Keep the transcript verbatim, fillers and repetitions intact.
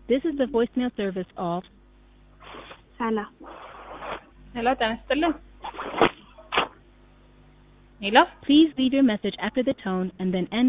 This is the voicemail service of ሄሎ ሄሎ ጤና ይስጥልኝ። ሄሎ Please leave your message after the tone and then end